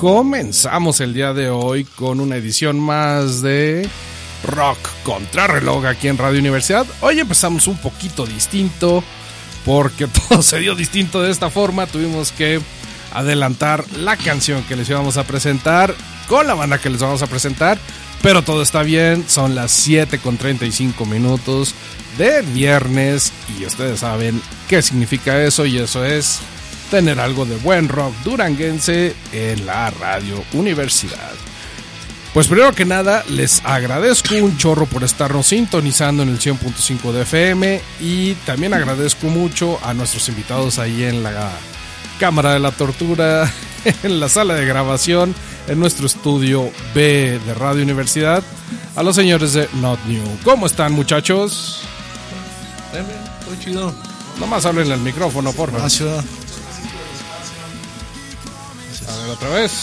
comenzamos el día de hoy con una edición más de Rock Contrarreloj aquí en Radio Universidad. Hoy empezamos un poquito distinto porque todo se dio distinto de esta forma. Tuvimos que adelantar la canción que les íbamos a presentar con la banda que les vamos a presentar, pero todo está bien. Son las 7:35 de viernes y ustedes saben qué significa eso, y eso es tener algo de buen rock duranguense en la Radio Universidad. Pues primero que nada, les agradezco un chorro por estarnos sintonizando en el 100.5 de FM, y también agradezco mucho a nuestros invitados ahí en la Cámara de la Tortura, en la sala de grabación, en nuestro estudio B de Radio Universidad, a los señores de Not New. ¿Cómo están, muchachos? Muy chido. Nomás hablen al micrófono, por favor. Gracias. A ver, otra vez.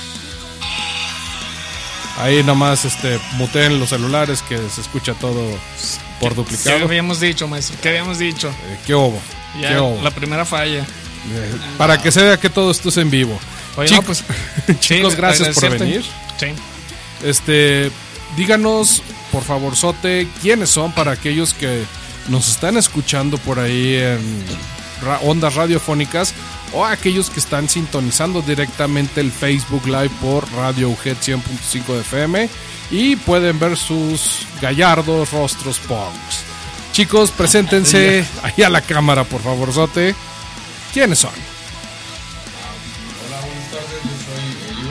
Ahí nomás muteen los celulares, que se escucha todo por duplicado. ¿Qué habíamos dicho, maestro? ¿Qué habíamos dicho? ¿Qué hubo? Ya, ¿Qué hubo? La primera falla. Para que se vea que todo esto es en vivo. Oye, no, pues, chicos, sí, gracias por venir. Sí. Díganos, por favor, Sote, quiénes son para aquellos que nos están escuchando por ahí en ondas radiofónicas, o aquellos que están sintonizando directamente el Facebook Live por Radio UGED 100.5 de FM y pueden ver sus gallardos rostros punks. Chicos, preséntense ahí a la cámara, por favor, Sote. ¿Quiénes son? Hola, buenas tardes, yo soy Elio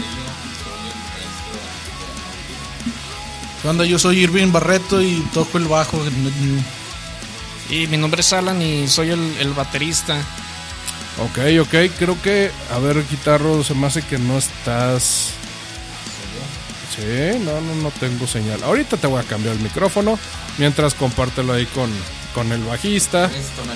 ¿Qué onda? Yo soy Irving Barreto y toco el bajo. Y mi nombre es Alan y soy el baterista. Ok, creo que, a ver, guitarro, se me hace que no estás... Sí, no tengo señal. Ahorita te voy a cambiar el micrófono, mientras compártelo ahí con el bajista.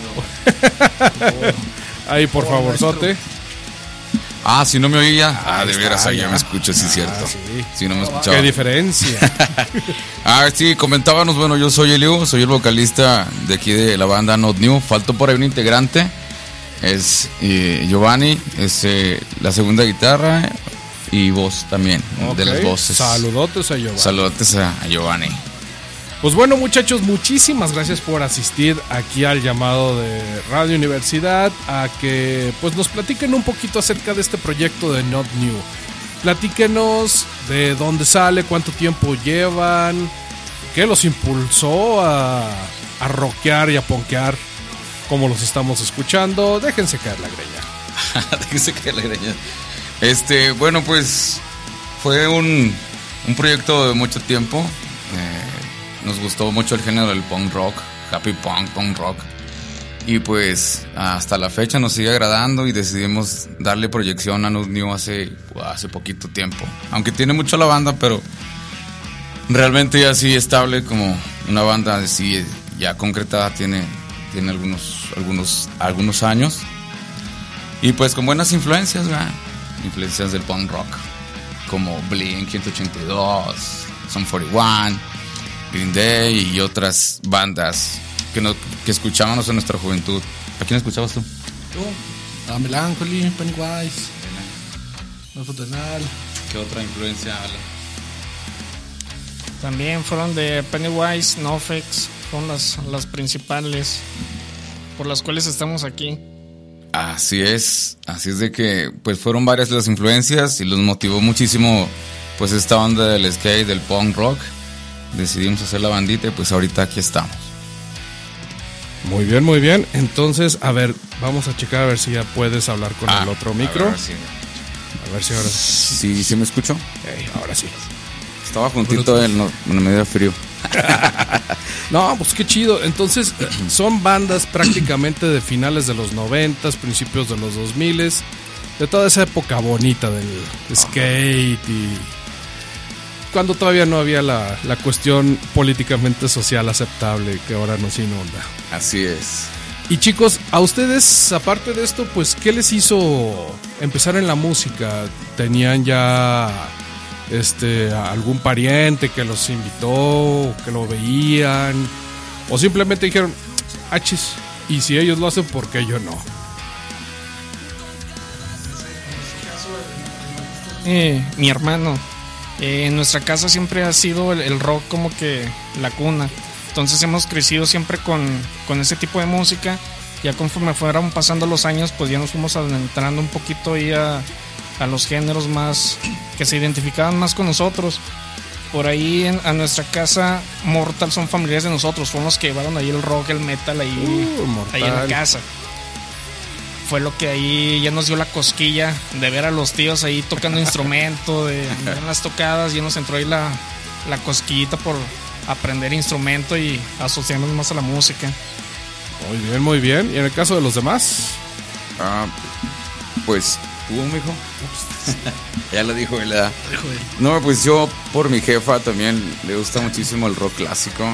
Ahí, por favor, Sote. Ah, si no me oía. De está, veras, ahí ya ya me escucho, sí, cierto. Sí. Si no me escuchaba. Qué diferencia. Sí, comentábamos, bueno, yo soy Elio, soy el vocalista de aquí de la banda Not New. Faltó por ahí un integrante, es Giovanni, es la segunda guitarra y voz también, de las voces. Saludotes a Giovanni. Saludotes a Giovanni. Pues bueno, muchachos, muchísimas gracias por asistir aquí al llamado de Radio Universidad a que pues nos platiquen un poquito acerca de este proyecto de Not New. Platíquenos de dónde sale, cuánto tiempo llevan, qué los impulsó a rockear y a punkear como los estamos escuchando. Déjense caer la greña. Déjense caer la greña. Bueno, pues fue un proyecto de mucho tiempo. Nos gustó mucho el género del punk rock, happy punk rock. Y pues hasta la fecha nos sigue agradando y decidimos darle proyección a Not New hace poquito tiempo. Aunque tiene mucho la banda, pero realmente ya sí estable como una banda así ya concretada tiene algunos años. Y pues con buenas influencias, ¿verdad? Influencias del punk rock, como Blink-182, Sum 41, Green Day y otras bandas que escuchábamos en nuestra juventud. ¿A quién escuchabas tú? A Melancholy, Pennywise, Funeral. ¿Qué otra influencia, Alan? También fueron de Pennywise, NoFX, fueron las principales por las cuales estamos aquí. Así es de que pues fueron varias las influencias y los motivó muchísimo pues esta onda del skate, del punk rock. Decidimos hacer la bandita y pues ahorita aquí estamos. Muy bien. Entonces, a ver, vamos a checar a ver si ya puedes hablar con el otro micro. A ver si ahora sí. ¿Sí me escucho? Ahora sí. Estaba juntito, me dio frío. No, pues qué chido. Entonces, son bandas prácticamente de finales de los 90s, principios de los 2000s, de toda esa época bonita del skate y cuando todavía no había la cuestión políticamente social aceptable que ahora nos inunda. Así es. Y chicos, a ustedes, aparte de esto, pues, ¿qué les hizo empezar en la música? ¿Tenían ya algún pariente que los invitó, que lo veían? ¿O simplemente dijeron, achis, y si ellos lo hacen, ¿por qué yo no? mi hermano. En nuestra casa siempre ha sido el rock como que la cuna. Entonces hemos crecido siempre con ese tipo de música. Ya conforme fueron pasando los años, pues ya nos fuimos adentrando un poquito ahí a los géneros más que se identificaban más con nosotros. Por ahí a nuestra casa Mortal son familiares de nosotros, fueron los que llevaron ahí el rock, el metal ahí en la casa. Fue lo que ahí ya nos dio la cosquilla de ver a los tíos ahí tocando instrumento, de ver las tocadas, ya nos entró ahí la cosquillita por aprender instrumento y asociarnos más a la música. Muy bien, muy bien. ¿Y en el caso de los demás? Pues tú, mijo. Ya lo dijo él. No, pues yo por mi jefa también le gusta muchísimo el rock clásico.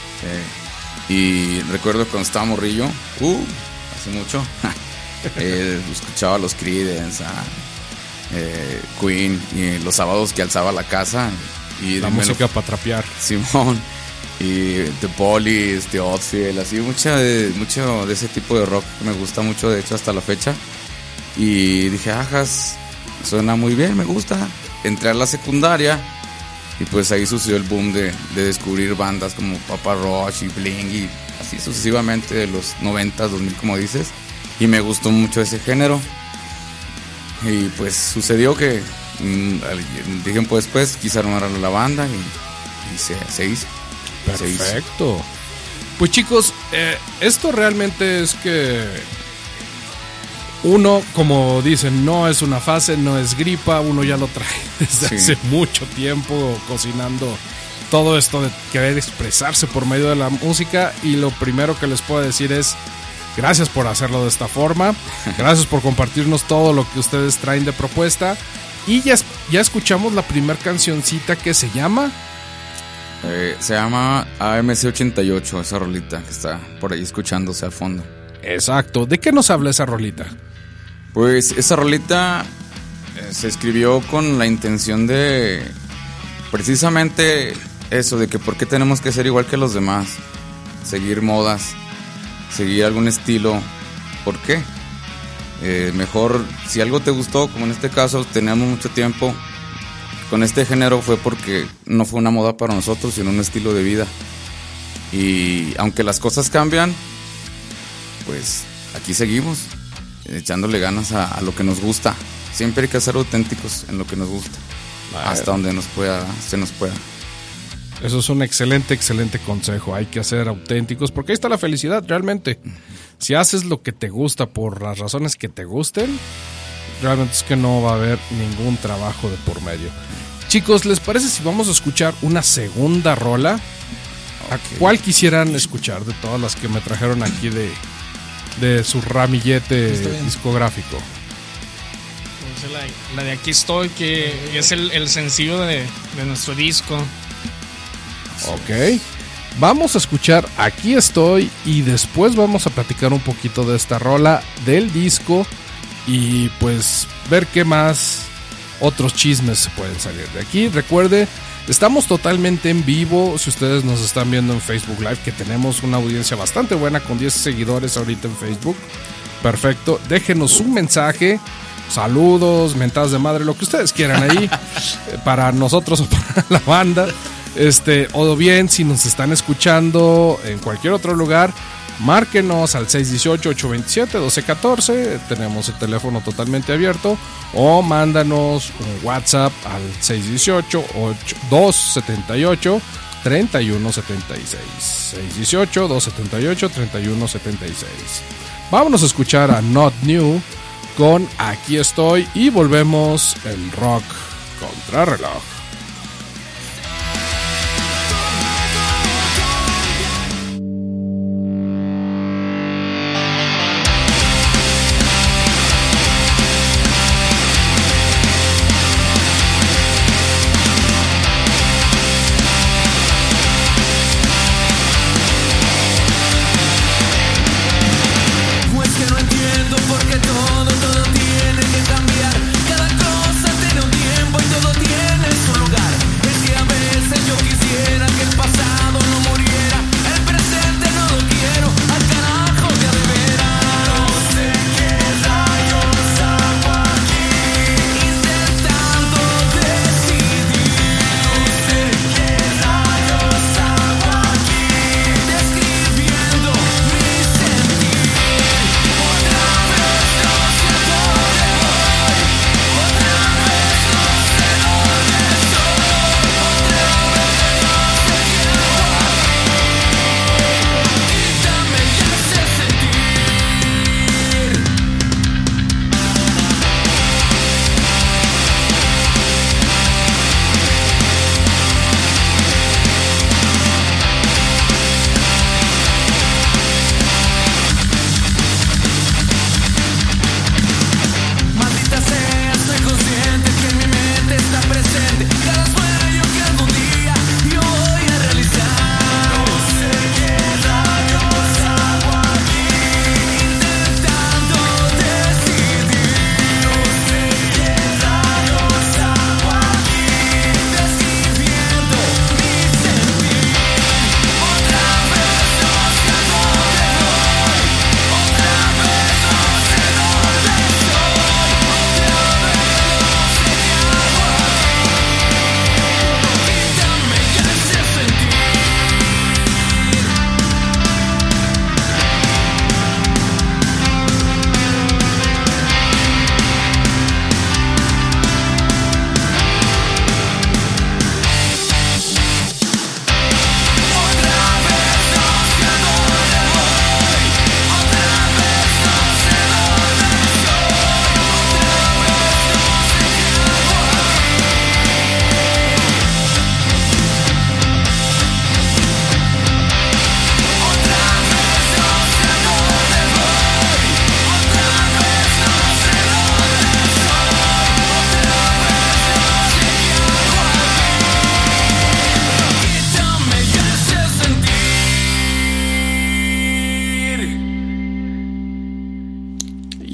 Y recuerdo cuando estaba morrillo, hace mucho, escuchaba a los Creedence, Queen, y los sábados que alzaba la casa. Y la música para trapear. Simón. Y The Police, The Oddfield, así mucho de ese tipo de rock que me gusta mucho, de hecho hasta la fecha. Y dije, ajas, suena muy bien, me gusta. Entré a la secundaria y pues ahí sucedió el boom de descubrir bandas como Papa Roach y Blink y así sucesivamente de los 90, 2000 como dices. Y me gustó mucho ese género. Y pues sucedió que tiempo después quise armar la banda y se hizo. Perfecto. Pues chicos, esto realmente es que uno, como dicen, no es una fase, no es gripa, uno ya lo trae desde hace mucho tiempo cocinando todo esto de querer expresarse por medio de la música. Y lo primero que les puedo decir es gracias por hacerlo de esta forma, gracias por compartirnos todo lo que ustedes traen de propuesta. Y ya escuchamos la primer cancioncita que se llama AMC 88, esa rolita que está por ahí escuchándose a fondo. Exacto. ¿De qué nos habla esa rolita? Pues esa rolita se escribió con la intención de precisamente eso, de que por qué tenemos que ser igual que los demás, seguir modas, seguir algún estilo. ¿Por qué? Mejor, si algo te gustó, como en este caso tenemos mucho tiempo con este género, fue porque no fue una moda para nosotros, sino un estilo de vida. Y aunque las cosas cambian, pues aquí seguimos echándole ganas a lo que nos gusta. Siempre hay que ser auténticos en lo que nos gusta, hasta donde se nos pueda. Eso es un excelente consejo. Hay que ser auténticos porque ahí está la felicidad realmente. Si haces lo que te gusta por las razones que te gusten, realmente es que no va a haber ningún trabajo de por medio. Chicos, ¿les parece si vamos a escuchar una segunda rola? ¿A cuál quisieran escuchar de todas las que me trajeron aquí de su ramillete discográfico? Pues la de Aquí Estoy, que es el sencillo de nuestro disco. Ok, vamos a escuchar Aquí Estoy y después vamos a platicar un poquito de esta rola del disco y pues ver qué más otros chismes se pueden salir de aquí. Recuerde, estamos totalmente en vivo. Si ustedes nos están viendo en Facebook Live, que tenemos una audiencia bastante buena con 10 seguidores ahorita en Facebook, perfecto, déjenos un mensaje, saludos, mentadas de madre, lo que ustedes quieran ahí para nosotros o para la banda. O bien, si nos están escuchando en cualquier otro lugar, márquenos al 618-827-1214. Tenemos el teléfono totalmente abierto. O mándanos un WhatsApp al 618-278-3176. 618-278-3176. Vámonos a escuchar a Not New con Aquí Estoy y volvemos el rock contrarreloj. Todo tiene que cambiar, cada cosa tiene un tiempo y todo tiene su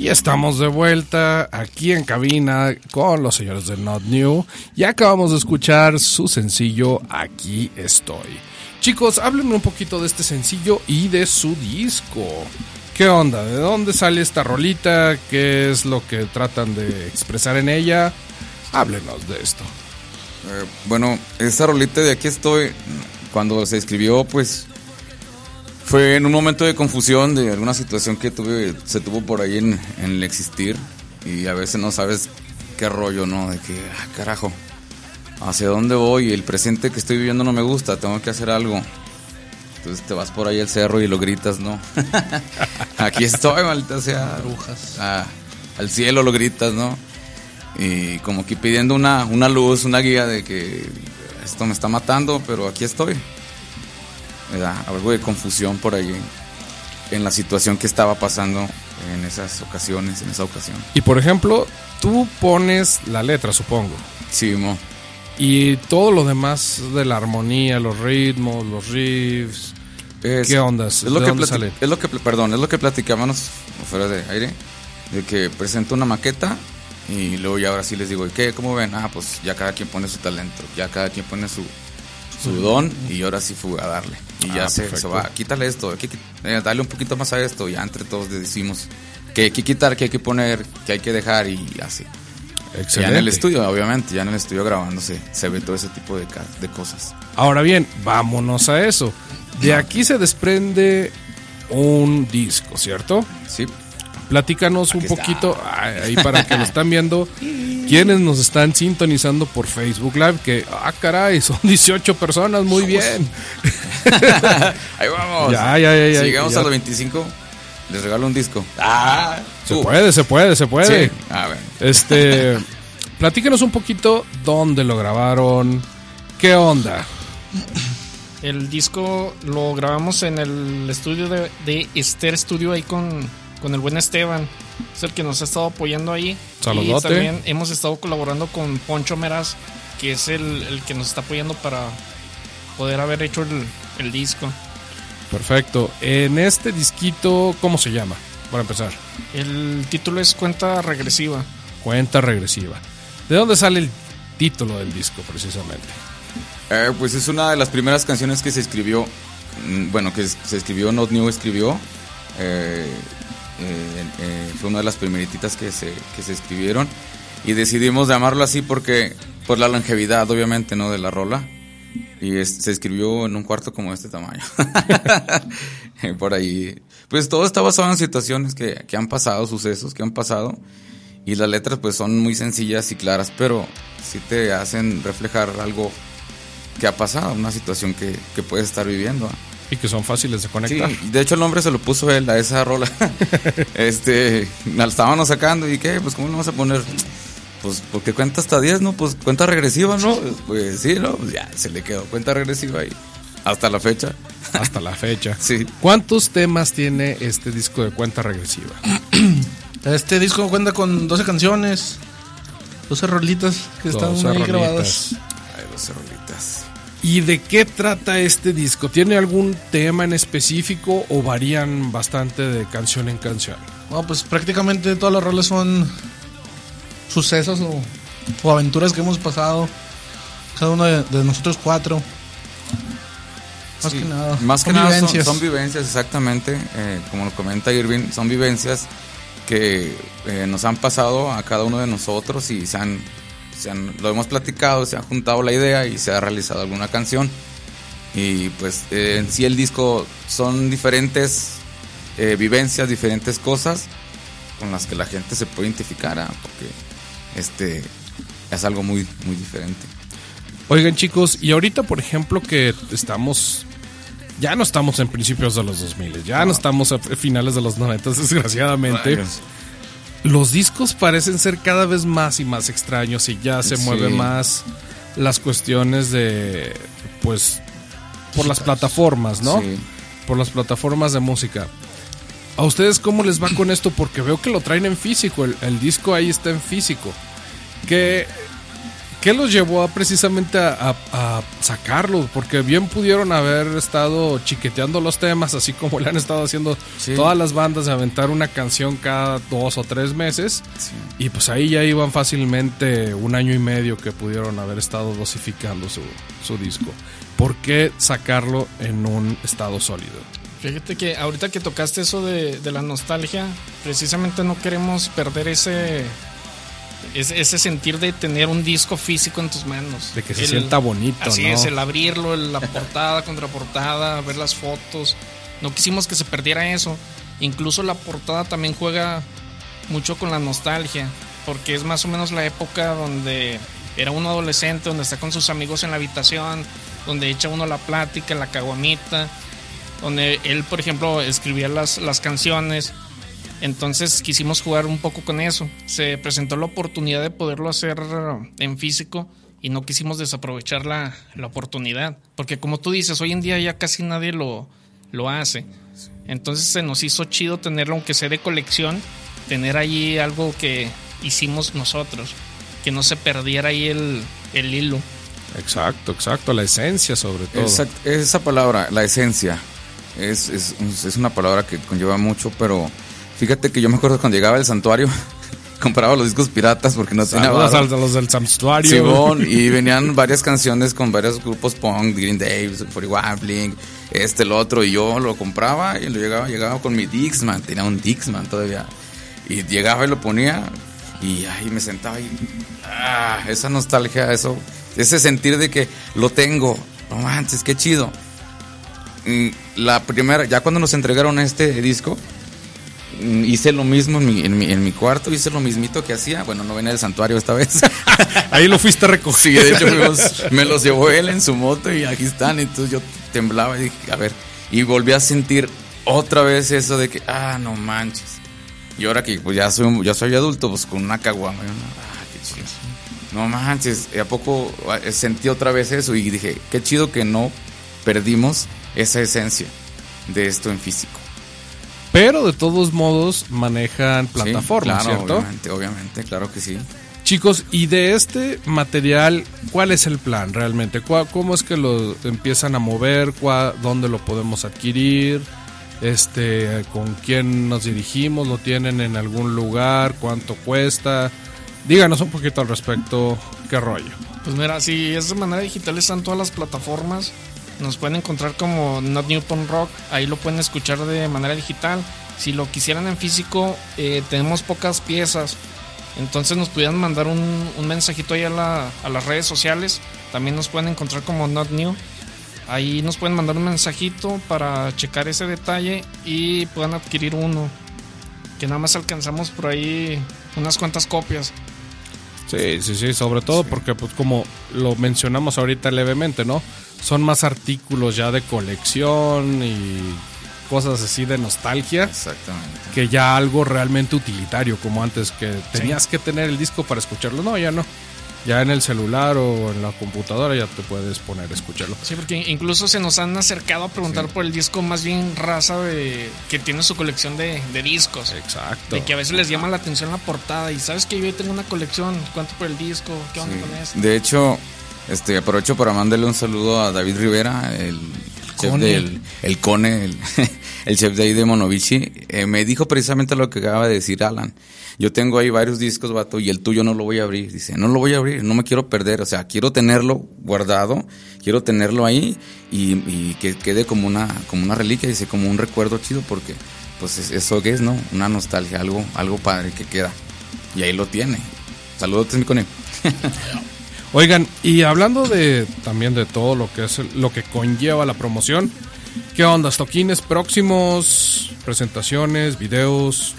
Y estamos de vuelta aquí en cabina con los señores de Not New. Y acabamos de escuchar su sencillo Aquí Estoy. Chicos, háblenme un poquito de este sencillo y de su disco. ¿Qué onda? ¿De dónde sale esta rolita? ¿Qué es lo que tratan de expresar en ella? Háblenos de esto. Bueno, esta rolita de Aquí Estoy, cuando se escribió, pues fue en un momento de confusión de alguna situación que se tuvo por ahí en el existir, y a veces no sabes qué rollo, ¿no? De que, carajo, ¿hacia dónde voy? El presente que estoy viviendo no me gusta, tengo que hacer algo. Entonces te vas por ahí al cerro y lo gritas, ¿no? Aquí estoy, maldita sea. Brujas. Al cielo lo gritas, ¿no? Y como que pidiendo una luz, una guía de que esto me está matando, pero aquí estoy. Me da algo de confusión por ahí en la situación que estaba pasando en esas ocasiones, en esa ocasión. Y por ejemplo, tú pones la letra, supongo. Sí, mo. Y todo lo demás de la armonía, los ritmos, los riffs, ¿qué ondas? Es lo ¿De que dónde sale? es lo que platicábamos fuera de aire, de que presento una maqueta y luego ya ahora sí les digo, ¿y qué? ¿Cómo ven? Pues ya cada quien pone su talento, ya cada quien pone su don, y ahora sí fue a darle. Y ya se va, quítale esto, dale un poquito más a esto, ya entre todos decimos que hay que quitar, que hay que poner, que hay que dejar, y así. Excelente. Ya en el estudio, obviamente, ya en el estudio grabándose, se ve todo ese tipo de cosas. Ahora bien, vámonos a eso. De aquí se desprende un disco, ¿cierto? Sí. Platícanos un poquito, ahí para que lo están viendo, quienes nos están sintonizando por Facebook Live, que, caray, son 18 personas, muy bien. Ahí vamos. Ya. Si llegamos a los 25, les regalo un disco. Se puede. Sí. Bueno. Platícanos un poquito dónde lo grabaron, qué onda. El disco lo grabamos en el estudio de Esther Studio, ahí con el buen Esteban. Es el que nos ha estado apoyando ahí. Saludote. Y también hemos estado colaborando con Poncho Meraz, que es el que nos está apoyando para poder haber hecho el disco. Perfecto. En este disquito, ¿cómo se llama? Para empezar. El título es Cuenta Regresiva. Cuenta Regresiva. ¿De dónde sale el título del disco, precisamente? Pues es una de las primeras canciones que se escribió. Bueno, que se escribió, Not New escribió. Fue una de las primerititas que se escribieron. Y decidimos llamarlo así porque, por la longevidad, obviamente, ¿no? De la rola. Y se escribió en un cuarto como de este tamaño. Por ahí. Pues todo está basado en situaciones que han pasado, sucesos que han pasado. Y las letras pues son muy sencillas y claras, pero sí te hacen reflejar algo que ha pasado, una situación que puedes estar viviendo. Y que son fáciles de conectar. Sí, de hecho el nombre se lo puso él a esa rola. La estábamos sacando y ¿qué? Pues ¿cómo le vamos a poner? Pues porque cuenta hasta 10, ¿no? Pues cuenta regresiva, ¿no? Pues sí, ¿no? Pues ya se le quedó cuenta regresiva y hasta la fecha. Hasta la fecha. Sí. ¿Cuántos temas tiene este disco de Cuenta Regresiva? Este disco cuenta con 12 canciones, 12 rolitas que están ahí grabadas. Hay 12 rolitas. ¿Y de qué trata este disco? ¿Tiene algún tema en específico o varían bastante de canción en canción? No, pues prácticamente todas las rolas son sucesos o aventuras que hemos pasado, cada uno de nosotros 4. Más Sí, que nada. Más que son nada vivencias. son vivencias, exactamente. Como lo comenta Irving, son vivencias que nos han pasado a cada uno de nosotros y lo hemos platicado, se ha juntado la idea y se ha realizado alguna canción. Y pues en sí el disco son diferentes vivencias, diferentes cosas con las que la gente se puede identificar, porque es algo muy, muy diferente. Oigan, chicos, y ahorita, por ejemplo, que ya no estamos en principios de los 2000, ya no estamos a finales de los 90, desgraciadamente. Rayos. Los discos parecen ser cada vez más y más extraños y ya se Sí. mueven más las cuestiones de, pues, por las plataformas, ¿no? Sí. Por las plataformas de música. ¿A ustedes cómo les va con esto? Porque veo que lo traen en físico, el disco ahí está en físico. ¿Qué ¿qué los llevó precisamente a sacarlos? Porque bien pudieron haber estado chiqueteando los temas, así como le han estado haciendo todas las bandas, de aventar una canción cada 2 o 3 meses. Sí. Y pues ahí ya iban fácilmente 1 año y medio que pudieron haber estado dosificando su disco. ¿Por qué sacarlo en un estado sólido? Fíjate que ahorita que tocaste eso de la nostalgia, precisamente no queremos perder ese sentir de tener un disco físico en tus manos. De que se sienta bonito, así ¿no? Es, el abrirlo, la portada, contraportada, ver las fotos. No quisimos que se perdiera eso. Incluso la portada también juega mucho con la nostalgia, porque es más o menos la época donde era uno adolescente, donde está con sus amigos en la habitación, donde echa uno la plática, la caguamita, donde él, por ejemplo, escribía las canciones. Entonces quisimos jugar un poco con eso. Se presentó la oportunidad de poderlo hacer en físico y no quisimos desaprovechar la oportunidad, porque como tú dices, hoy en día ya casi nadie lo hace. Entonces se nos hizo chido tenerlo, aunque sea de colección, tener ahí algo que hicimos nosotros, que no se perdiera ahí el hilo. Exacto, la esencia sobre todo. Esa palabra, la esencia, es una palabra que conlleva mucho, pero fíjate que yo me acuerdo cuando llegaba al santuario, compraba los discos piratas porque no tenía varo. Los del santuario. Simón, y venían varias canciones con varios grupos punk, Green Day, 41, Blink, el otro, y yo lo compraba y llegaba con mi Dixman, tenía un Dixman todavía, y llegaba y lo ponía y ahí me sentaba y esa nostalgia, ese sentir de que lo tengo, no manches, qué chido. La primera, ya cuando nos entregaron este disco, hice lo mismo en mi cuarto, hice lo mismito que hacía. Bueno, no venía del santuario esta vez. Ahí lo fuiste a recoger. Sí, de hecho me los llevó él en su moto y aquí están. Entonces yo temblaba y dije, a ver, y volví a sentir otra vez eso de que, no manches. Y ahora que pues ya soy adulto, pues con una caguama, qué chido. No manches, ¿a poco sentí otra vez eso? Y dije, qué chido que no perdimos esa esencia de esto en físico. Pero de todos modos manejan plataformas, sí, claro, ¿cierto? Obviamente, claro que sí. Chicos, y de este material, ¿cuál es el plan realmente? ¿Cómo es que lo empiezan a mover? ¿Dónde lo podemos adquirir? ¿Con quién nos dirigimos? ¿Lo tienen en algún lugar? ¿Cuánto cuesta? Díganos un poquito al respecto. ¿Qué rollo? Pues mira, si es de manera digital, están todas las plataformas. Nos pueden encontrar como Not New Punk Rock. Ahí lo pueden escuchar de manera digital. Si lo quisieran en físico, tenemos pocas piezas. Entonces nos pudieran mandar un mensajito ahí a las redes sociales. También nos pueden encontrar como Not New. Ahí nos pueden mandar un mensajito para checar ese detalle y puedan adquirir uno. Que nada más alcanzamos por ahí unas cuantas copias. Sí, sobre todo porque pues como lo mencionamos ahorita levemente, ¿no? Son más artículos ya de colección y cosas así de nostalgia. Exactamente. Que ya algo realmente utilitario, como antes que tenías que tener el disco para escucharlo. No, ya no. Ya en el celular o en la computadora ya te puedes poner a escucharlo. Sí, porque incluso se nos han acercado a preguntar por el disco, más bien raza que tiene su colección de discos. Exacto. De que a veces les llama la atención la portada y sabes que yo tengo una colección, ¿cuánto por el disco? ¿Qué onda con eso? De hecho, aprovecho para mandarle un saludo a David Rivera, el chef el Cone, el chef de ahí de Monovici. Me dijo precisamente lo que acaba de decir Alan. Yo tengo ahí varios discos, vato, y el tuyo no lo voy a abrir. Dice, no lo voy a abrir, no me quiero perder. O sea, quiero tenerlo guardado, quiero tenerlo ahí y que quede como una reliquia, dice, como un recuerdo chido, porque pues eso que es, ¿no? Una nostalgia, algo padre que queda. Y ahí lo tiene. Saludos, mi Cone. Oigan, y hablando también de todo lo que es lo que conlleva la promoción, ¿qué onda? ¿Toquines próximos? ¿Presentaciones? ¿Videos?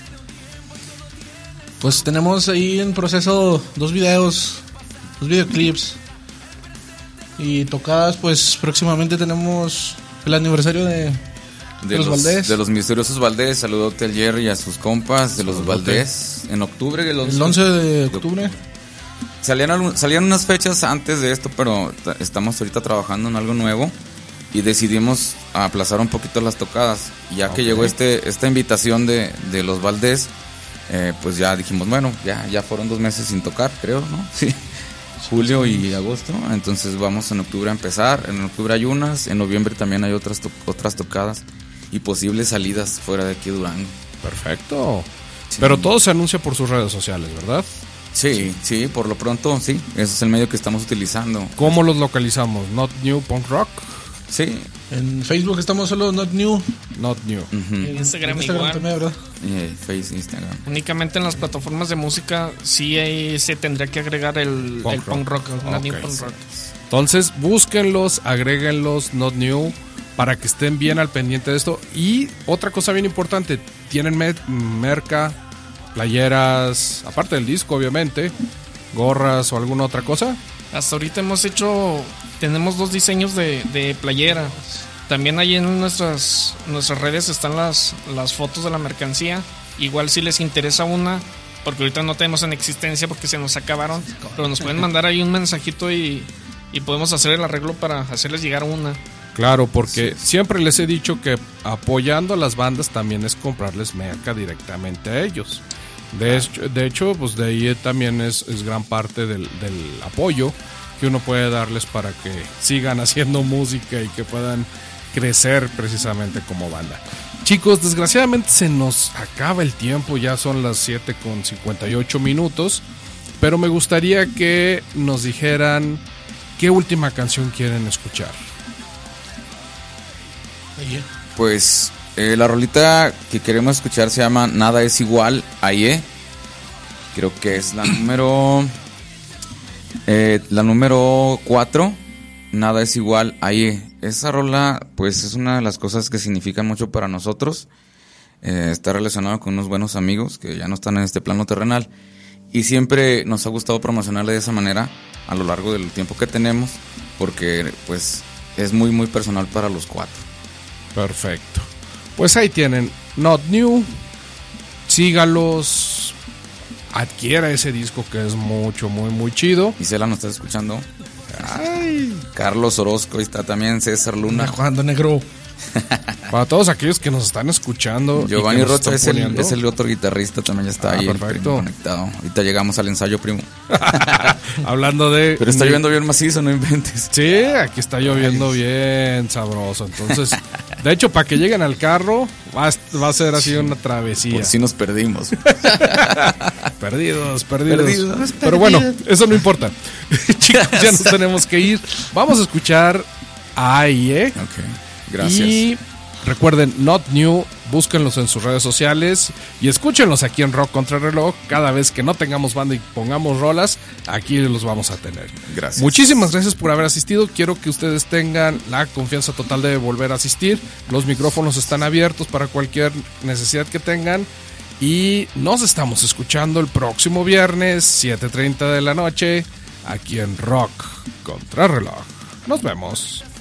Pues tenemos ahí en proceso 2 videoclips. Y tocadas, pues próximamente tenemos el aniversario de los Valdés. De los misteriosos Valdés. Saludote al Jerry y a sus compas de los Valdés. En octubre. El 11 de octubre. Salían unas fechas antes de esto, pero estamos ahorita trabajando en algo nuevo y decidimos aplazar un poquito las tocadas. Ya que llegó esta invitación de los Valdés, pues ya dijimos, bueno, ya fueron 2 meses sin tocar, creo, ¿no? Sí. julio y agosto. Entonces vamos en octubre a empezar. En octubre hay unas, en noviembre también hay otras tocadas y posibles salidas fuera de aquí de Durango. Perfecto. Sí. Pero todo se anuncia por sus redes sociales, ¿verdad? Sí, por lo pronto sí, ese es el medio que estamos utilizando. ¿Cómo los localizamos? Not New Punk Rock. Sí. En Facebook estamos solo Not New. Not New. En Instagram igual. también, ¿verdad? Face, Instagram. Únicamente en las plataformas de música sí ahí se tendría que agregar el punk rock, Not New Ok, Punk sí. Rock. Entonces, búsquenlos, agréguenlos, Not New, para que estén bien al pendiente de esto. Y otra cosa bien importante, tienen merca, playeras, aparte del disco, obviamente, gorras o alguna otra cosa. Hasta ahorita tenemos 2 diseños de playera. También ahí en nuestras redes están las fotos de la mercancía. Igual si les interesa una, porque ahorita no tenemos en existencia porque se nos acabaron, pero nos pueden mandar ahí un mensajito y podemos hacer el arreglo para hacerles llegar una. Claro, porque siempre les he dicho que apoyando a las bandas también es comprarles merca directamente a ellos. De hecho, pues de ahí también es gran parte del apoyo que uno puede darles para que sigan haciendo música y que puedan crecer precisamente como banda. Chicos, desgraciadamente se nos acaba el tiempo, ya son las 7:58, pero me gustaría que nos dijeran qué última canción quieren escuchar. Pues la rolita que queremos escuchar se llama Nada es igual a Ye. Creo que es la número 4. Nada es igual a Ye. Esa rola pues es una de las cosas que significan mucho para nosotros. Está relacionado con unos buenos amigos que ya no están en este plano terrenal. Y siempre nos ha gustado promocionarle de esa manera a lo largo del tiempo que tenemos. Porque pues es muy muy personal para los 4. Perfecto. Pues ahí tienen Not New. Sígalos. Adquiera ese disco que es mucho, muy, muy chido. Isela nos está escuchando. Ay. Carlos Orozco, ahí está también César Luna. Jugando negro. Para todos aquellos que nos están escuchando. Giovanni y que nos Rocha están es poniendo. el otro guitarrista, también ya está ahí. Perfecto. Conectado. Ahorita llegamos al ensayo, primo. Hablando de. Pero está lloviendo bien macizo, no inventes. Sí, aquí está lloviendo bien sabroso. Entonces, de hecho, para que lleguen al carro, va a ser así una travesía. Por si nos perdimos. Perdidos. Pero bueno, eso no importa. Chicos, ya nos tenemos que ir. Vamos a escuchar a Ye. Ok, gracias. Y recuerden, Not New, búsquenlos en sus redes sociales y escúchenlos aquí en Rock Contra Reloj. Cada vez que no tengamos banda y pongamos rolas, aquí los vamos a tener. Gracias. Muchísimas gracias por haber asistido. Quiero que ustedes tengan la confianza total de volver a asistir. Los micrófonos están abiertos para cualquier necesidad que tengan. Y nos estamos escuchando el próximo viernes, 7:30 de la noche, aquí en Rock Contra Reloj. Nos vemos.